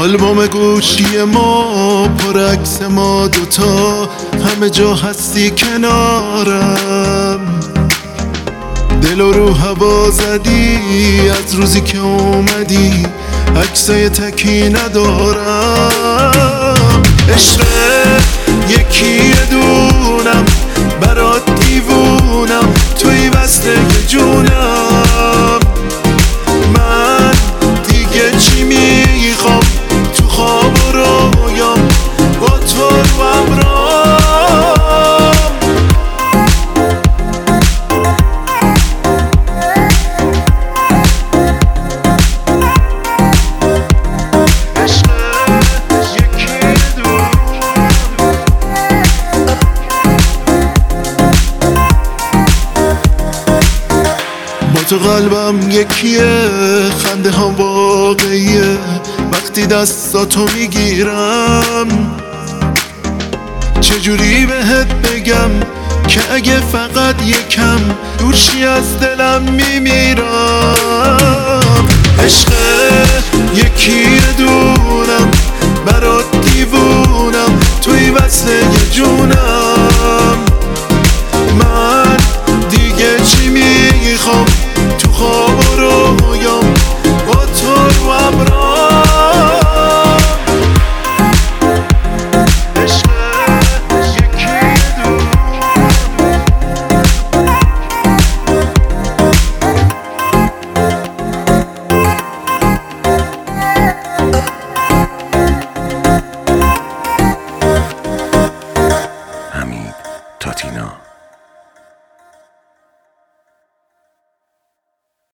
آلبوم گوشی ما پر عکس ما دوتا، همه جا هستی کنارم. دل و رو هوا زدی از روزی که اومدی، عکسای تکی ندارم. عشق یکی دونم برات دیوونم، توی وصله جونم. من دیگه چی میخوام تو خواب و رویام، با تو رو همراهم. عشق یکی با تو قلبم یکیه، خنده هم واقعیه وقتی دستاتو میگیرم. چجوری بهت بگم که اگه فقط یکم دورشی از دلم میمیرم. عشق یکی